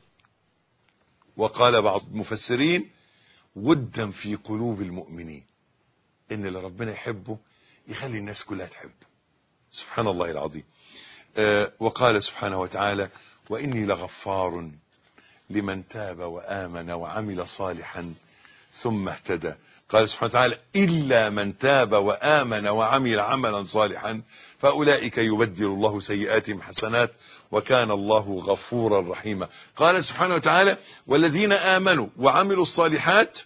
وقال بعض المفسرين ودا في قلوب المؤمنين، ان اللي ربنا يحبه يخلي الناس كلها تحبه. سبحان الله العظيم. آه وقال سبحانه وتعالى وإني لغفار لمن تاب وآمن وعمل صالحا ثم اهتدى. قال سبحانه وتعالى إلا من تاب وآمن وعمل عملا صالحا فأولئك يبدل الله سيئاتهم حسنات وكان الله غفورا رحيما. قال سبحانه وتعالى والذين آمنوا وعملوا الصالحات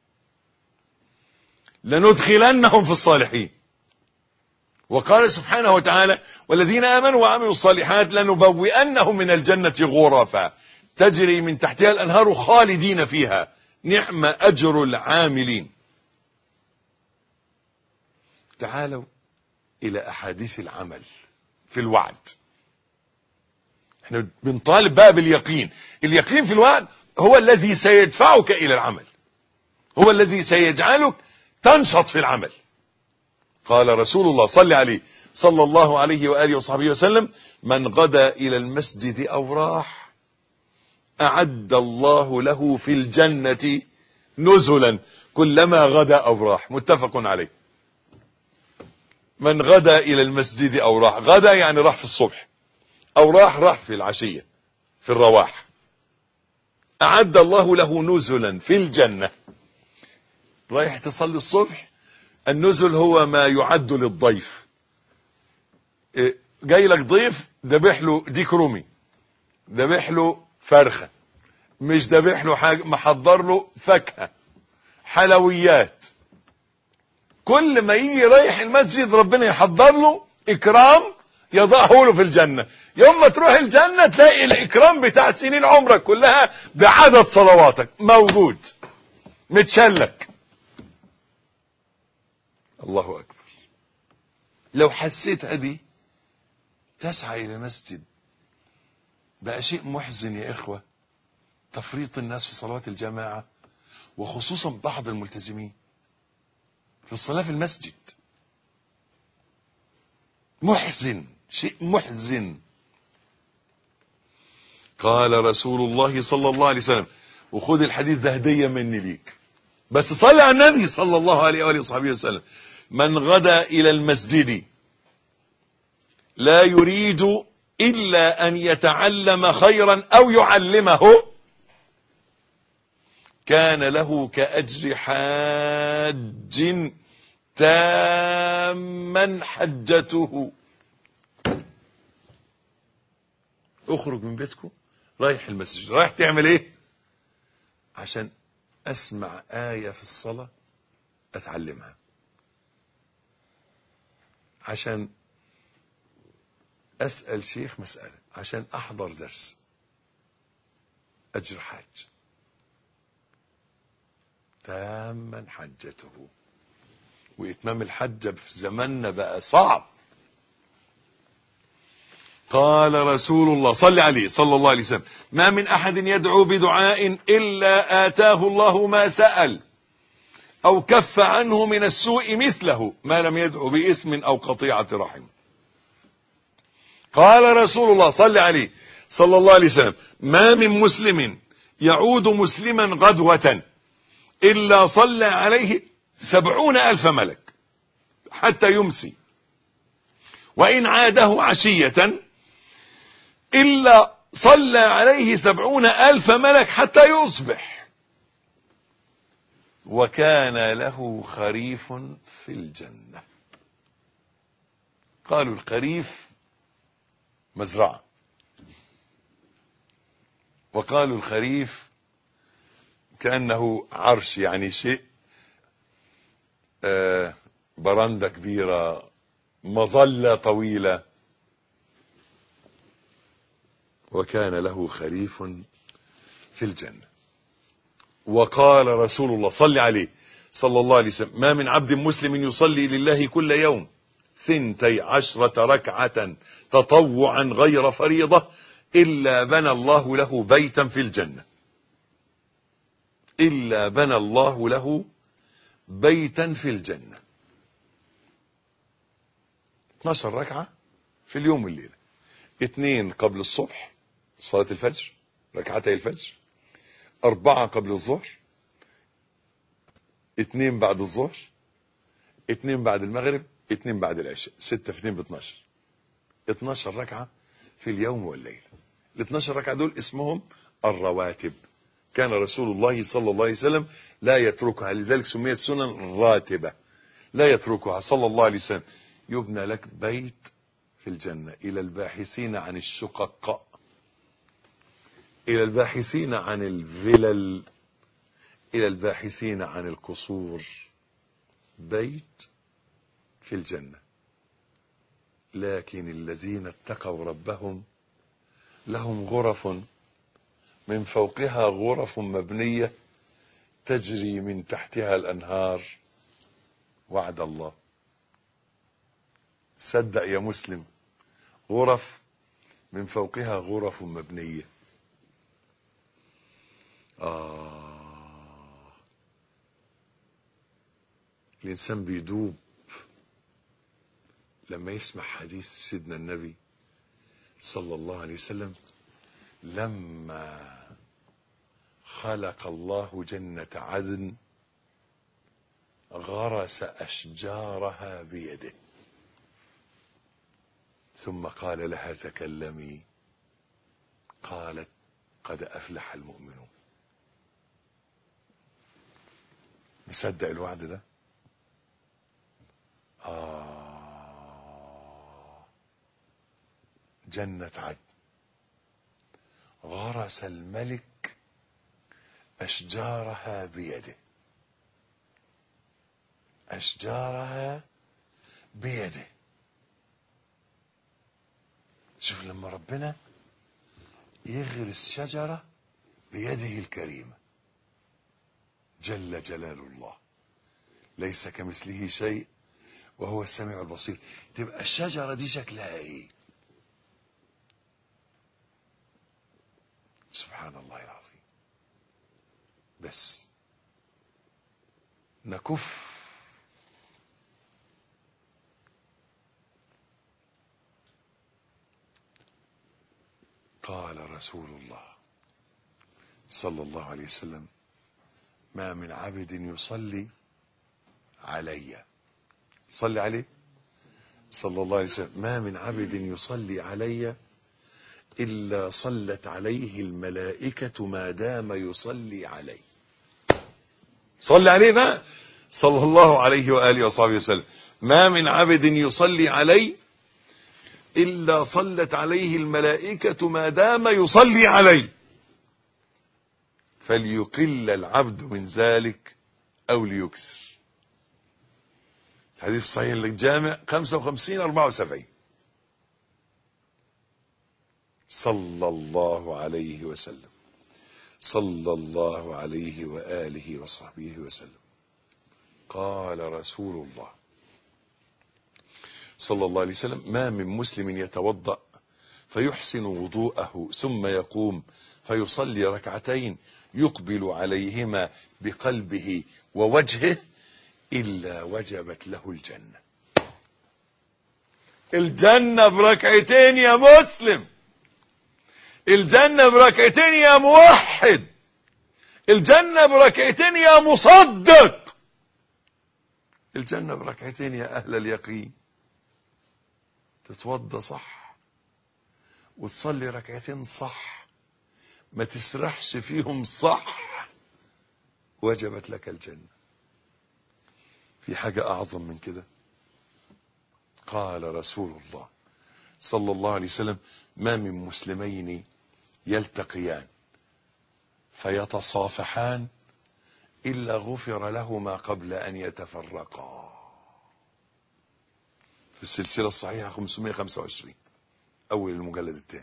لندخلنهم في الصالحين. وقال سبحانه وتعالى والذين آمنوا وعملوا الصالحات لنبوئنهم من الجنة غرفا تجري من تحتها الأنهار خالدين فيها نعم أجر العاملين. تعالوا إلى أحاديث العمل في الوعد. احنا بنطالب بقى باليقين. اليقين في الوعد هو الذي سيدفعك إلى العمل، هو الذي سيجعلك تنشط في العمل. قال رسول الله صلى عليه صلى الله عليه وآله وصحبه وسلم: من غدا إلى المسجد أو راح أعد الله له في الجنة نزلا كلما غدا أو راح. متفق عليه. من غدا إلى المسجد أو راح، غدا يعني راح في الصبح، أو راح راح في العشية في الرواح، أعد الله له نزلا في الجنة. رايح تصلي الصبح، النزل هو ما يعد للضيف. جاي لك ضيف، ذبح له ديك رومي، ذبح له فرخة، مش ذبح له حاجة، محضر له فاكهة، حلويات. كل ما يجي رايح المسجد ربنا يحضر له إكرام يضعه له في الجنة. يوم ما تروح الجنة تلاقي الإكرام بتاع سنين عمرك كلها بعدد صلواتك موجود متشلك. الله أكبر. لو حسيت هدي تسعى إلى المسجد. بقى شيء محزن يا إخوة تفريط الناس في صلاة الجماعة، وخصوصا بعض الملتزمين في الصلاة في المسجد. محزن، شيء محزن. قال رسول الله صلى الله عليه وسلم، وخذ الحديث ده هدية مني ليك، بس صلي على النبي صلى الله عليه وآله وصحبه وسلم: من غدا إلى المسجد لا يريد إلا أن يتعلم خيرا أو يعلمه كان له كأجر حاج تاما حجته. اخرج من بيتكم رايح المسجد، رايح تعمل ايه؟ عشان اسمع آية في الصلاة اتعلمها، عشان اسأل شيخ مسألة، عشان احضر درس. اجر حاج تاما حجته. واتمام الحج في زماننا بقى صعب. قال رسول الله صلى عليه صلى الله عليه وسلم: ما من احد يدعو بدعاء الا اتاه الله ما سأل او كف عنه من السوء مثله ما لم يدعو باسم او قطيعة رحم. قال رسول الله صلى عليه صلى الله عليه وسلم: ما من مسلم يعود مسلما غدوة إلا صلى عليه سبعون ألف ملك حتى يمسي، وإن عاده عشية إلا صلى عليه سبعون ألف ملك حتى يصبح، وكان له خريف في الجنة. قالوا الخريف مزرعة، وقالوا الخريف كأنه عرش، يعني شيء آه برندة كبيرة، مظلة طويلة. وكان له خريف في الجنة. وقال رسول الله صلى عليه صلى الله عليه وسلم: ما من عبد مسلم يصلي لله كل يوم ثنتي عشرة ركعة تطوعا غير فريضة إلا بنى الله له بيتا في الجنة. إلا بنى الله له بيتا في الجنة. اثناشر ركعة في اليوم والليلة، اثنين قبل الصبح صلاة الفجر ركعتي الفجر، أربعة قبل الظهر، اثنين بعد الظهر، اثنين بعد المغرب، اثنين بعد العشاء. ستة في اثنين باثناشر. اثناشر ركعة في اليوم والليلة. ال اثناشر ركعة دول اسمهم الرواتب. كان رسول الله صلى الله عليه وسلم لا يتركها، لذلك سميت سنن راتبة، لا يتركها صلى الله عليه وسلم. يبنى لك بيت في الجنة. إلى الباحثين عن الشقق، إلى الباحثين عن الفلل، إلى الباحثين عن القصور، بيت في الجنة. لكن الذين اتقوا ربهم لهم غرف من فوقها غرف مبنية تجري من تحتها الأنهار. وعد الله. صدق يا مسلم، غرف من فوقها غرف مبنية. آه الإنسان بيدوب لما يسمع حديث سيدنا النبي صلى الله عليه وسلم: لما خلق الله جنة عدن غرس أشجارها بيده ثم قال لها تكلمي، قالت قد أفلح المؤمنون. مصدق الوعد ده؟ آه جنة عدن غرس الملك أشجارها بيده، أشجارها بيده. شوف لما ربنا يغرس شجرة بيده الكريمة جل جلال الله، ليس كمثله شيء وهو السميع البصير، تبقى الشجرة دي شكلها ايه؟ سبحان الله العظيم. بس نكف قال رسول الله صلى الله عليه وسلم: ما من عبد يصلي علي، صلي عليه صلى الله عليه وسلم، ما من عبد يصلي علي إلا صلت عليه الملائكة ما دام يصلي علي. صلي عليه بقى صلى الله عليه وآله وصحبه وسلم: ما من عبد يصلي علي إلا صلت عليه الملائكة ما دام يصلي علي، فليقل العبد من ذلك أو ليكثر. حديث صحيح للجامع خمسة وخمسين أربعة وسبعين. صلى الله عليه وسلم صلى الله عليه وآله وصحبه وسلم. قال رسول الله صلى الله عليه وسلم: ما من مسلم يتوضأ فيحسن وضوءه ثم يقوم فيصلي ركعتين يقبل عليهما بقلبه ووجهه إلا وجبت له الجنة. الجنة بركعتين يا مسلم، الجنة بركعتين يا موحد، الجنة بركعتين يا مصدق، الجنة بركعتين يا أهل اليقين. تتوضى صح وتصلي ركعتين صح، ما تسرحش فيهم صح، وجبت لك الجنة. في حاجة أعظم من كده؟ قال رسول الله صلى الله عليه وسلم: ما من مسلمين يلتقيان فيتصافحان إلا غفر لهما قبل أن يتفرقا. في السلسلة الصحيحة خمسمائة وخمسة وعشرين، أول المجلد الثاني.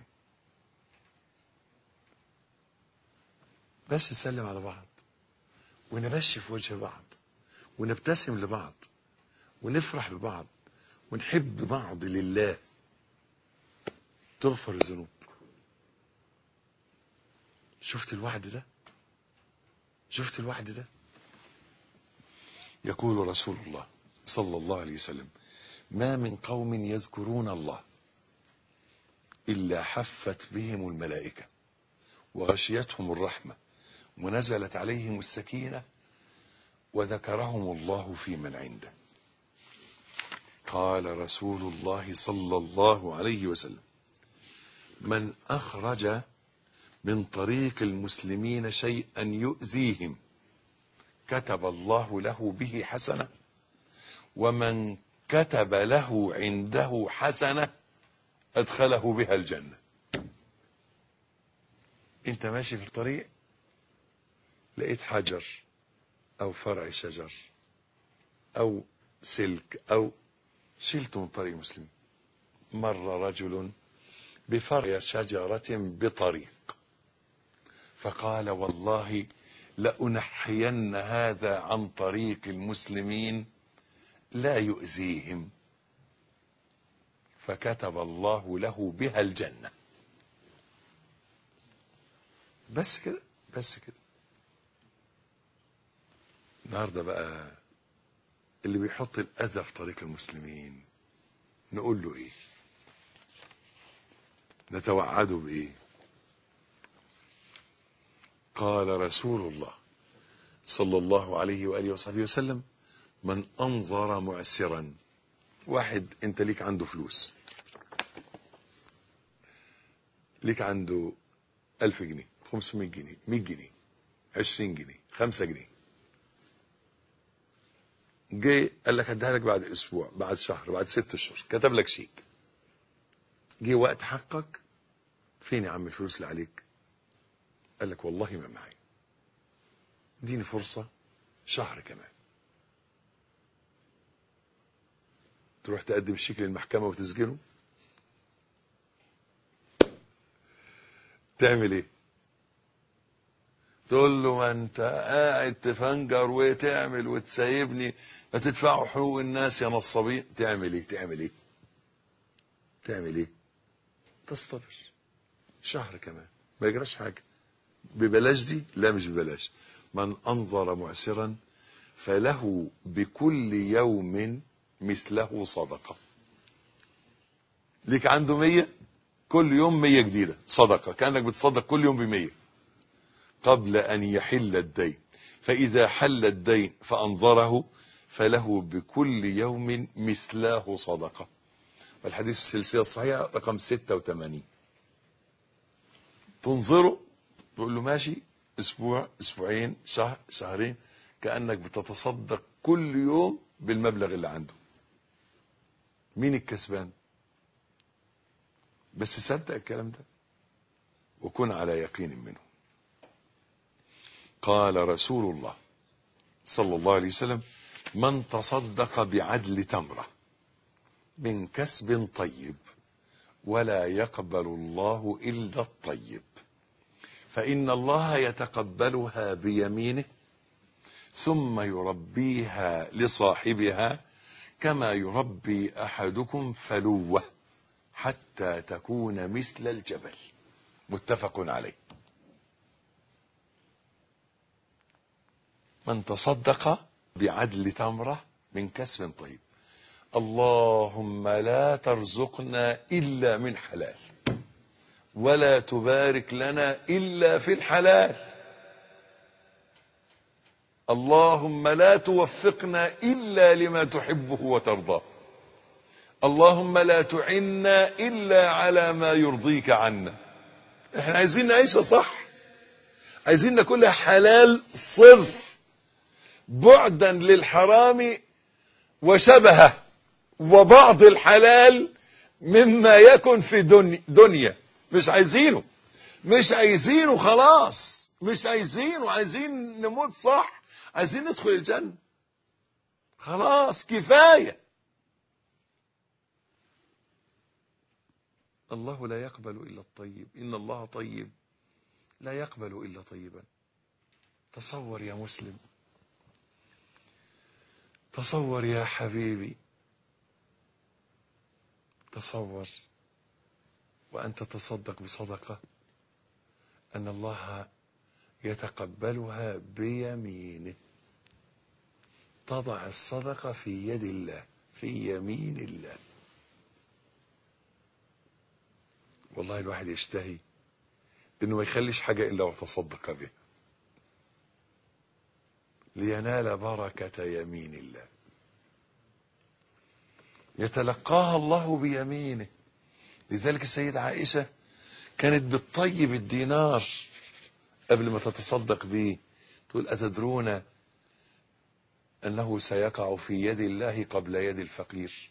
بس نسلم على بعض ونبش في وجه بعض ونبتسم لبعض ونفرح ببعض ونحب بعض لله، تغفر الذنوب. شفت الوعد ده؟ شفت الوعد ده؟ يقول رسول الله صلى الله عليه وسلم: ما من قوم يذكرون الله إلا حفت بهم الملائكة وغشيتهم الرحمة ونزلت عليهم السكينة وذكرهم الله في من عنده. قال رسول الله صلى الله عليه وسلم: من أخرج من طريق المسلمين شيئا يؤذيهم كتب الله له به حسنة، ومن كتب له عنده حسنة أدخله بها الجنة. انت ماشي في الطريق لقيت حجر أو فرع شجر أو سلك أو شلته من طريق مسلم، مر رجل بفرع شجرة بطريق فقال والله لأنحين هذا عن طريق المسلمين لا يؤذيهم، فكتب الله له بها الجنة. بس كده، بس كده. النهارده بقى اللي بيحط الأذى في طريق المسلمين نقول له ايه؟ نتوعده بايه؟ قال رسول الله صلى الله عليه وآله وصحبه وسلم: من أنظر معسرا. واحد انت ليك عنده فلوس، ليك عنده ألف جنيه، خمسمائة جنيه، مئة جنيه، عشرين جنيه، خمسة جنيه، جه قال لك هديها لك بعد اسبوع، بعد شهر، بعد ست اشهر، كتب لك شيك. جه وقت حقك، فين يا عم الفلوس اللي عليك؟ قال لك والله ما معي، اديني فرصة شهر كمان. تروح تقدم الشيك للمحكمة وتسجنه؟ تعمل ايه؟ تقول له ما انت قاعد تفنجر وتعمل وتسيبني، ما تدفعوا حقوق الناس يا نصابين. تعمل ايه؟ تعمل ايه؟ تعمل ايه؟ تصطبر شهر كمان، ما يجراش حاجة. ببلاش دي؟ لا مش ببلاش. من أنظر معسرا فله بكل يوم مثله صدقة. ليك عنده مية، كل يوم مية جديدة صدقة، كأنك بتصدق كل يوم بمية قبل أن يحل الدين. فإذا حل الدين فأنظره فله بكل يوم مثله صدقة. والحديث في السلسلة الصحيحة رقم ستة وثمانين. تنظره تقول له ماشي اسبوع، اسبوعين، شهر، شهرين، كأنك بتتصدق كل يوم بالمبلغ اللي عنده. مين الكسبان؟ بس صدق الكلام ده وكن على يقين منه. قال رسول الله صلى الله عليه وسلم: من تصدق بعدل تمرة من كسب طيب ولا يقبل الله إلا الطيب، فإن الله يتقبلها بيمينه ثم يربيها لصاحبها كما يربي أحدكم فلوة حتى تكون مثل الجبل. متفق عليه. من تصدق بعدل تمرة من كسب طيب. اللهم لا ترزقنا إلا من حلال، ولا تبارك لنا إلا في الحلال. اللهم لا توفقنا إلا لما تحبه وترضاه. اللهم لا تعنا إلا على ما يرضيك عنا. احنا عايزين نعيش صح، عايزين ناكلها حلال صرف، بعدا للحرام وشبهه وبعض الحلال مما يكن في دنيا, دنيا. مش عايزينه، مش عايزينه خلاص، مش عايزينه. عايزين نموت صح، عايزين ندخل الجنة خلاص، كفاية. الله لا يقبل إلا الطيب، إن الله طيب لا يقبل إلا طيبا. تصور يا مسلم، تصور يا حبيبي، تصور وأنت تصدق بصدقة أن الله يتقبلها بيمينه. تضع الصدقة في يد الله، في يمين الله. والله الواحد يشتهي انه ما يخليش حاجة الا وتصدق بها لينال بركة يمين الله. يتلقاها الله بيمينه. لذلك السيدة عائشة كانت بتطيب الدينار قبل ما تتصدق به، تقول: أتدرون أنه سيقع في يد الله قبل يد الفقير؟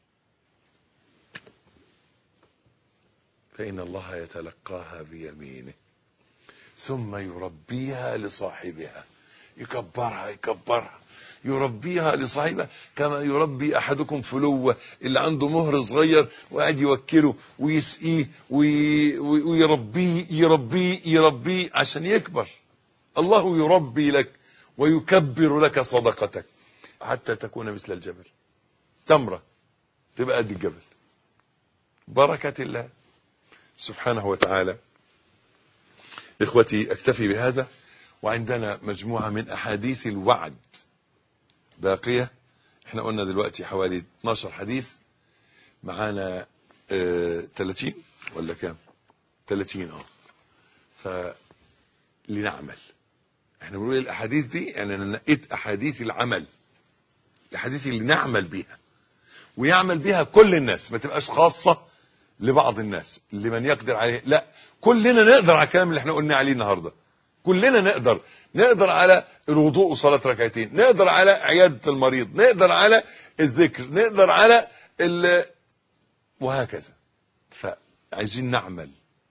فإن الله يتلقاها بيمينه ثم يربيها لصاحبها يكبرها يكبرها يربيها لصاحبها كما يربي أحدكم فلوة اللي عنده مهر صغير وقاعد يوكله ويسقيه ويربيه يربيه يربيه عشان يكبر. الله يربي لك ويكبر لك صدقتك حتى تكون مثل الجبل. تمرة تبقى قد الجبل. بركة الله سبحانه وتعالى. إخوتي أكتفي بهذا، وعندنا مجموعة من أحاديث الوعد باقية. احنا قلنا دلوقتي حوالي اثناشر حديث، معانا اه ثلاثين ولا كام؟ ثلاثين. اه فلنعمل. احنا بنقول الاحاديث دي يعني انا نقيت احاديث العمل، الاحاديث اللي نعمل بيها ويعمل بيها كل الناس، ما تبقاش خاصة لبعض الناس لمن يقدر عليه، لا كلنا نقدر على الكلام اللي احنا قلنا عليه النهارده. كلنا نقدر نقدر على الوضوء وصلاة ركعتين، نقدر على عيادة المريض، نقدر على الذكر، نقدر على ال... وهكذا. فعايزين نعمل.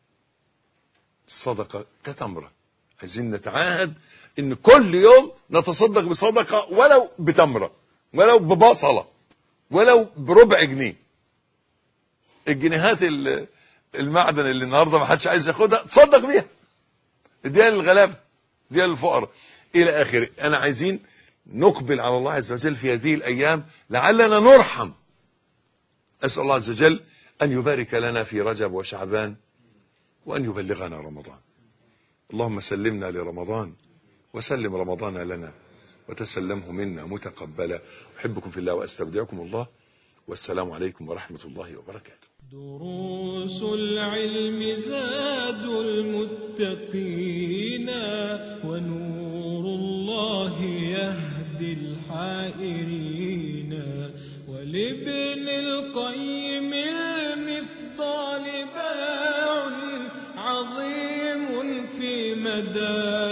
الصدقة كتمرة، عايزين نتعاهد ان كل يوم نتصدق بصدقة، ولو بتمرة، ولو ببصلة، ولو بربع جنيه. الجنيهات المعدن اللي النهارده ما حدش عايز ياخدها تصدق بيها، اديها للغلابه، اديها للفقراء الى اخره. انا عايزين نقبل على الله عز وجل في هذه الايام لعلنا نرحم. اسال الله عز وجل ان يبارك لنا في رجب وشعبان، وان يبلغنا رمضان. اللهم سلمنا لرمضان وسلم رمضان لنا وتسلمه منا متقبلا. احبكم في الله واستودعكم الله، والسلام عليكم ورحمة الله وبركاته. دروس العلم زاد المتقين، ونور الله يهدي الحائرين. ولابن القيم المفضال باع عظيم في مدى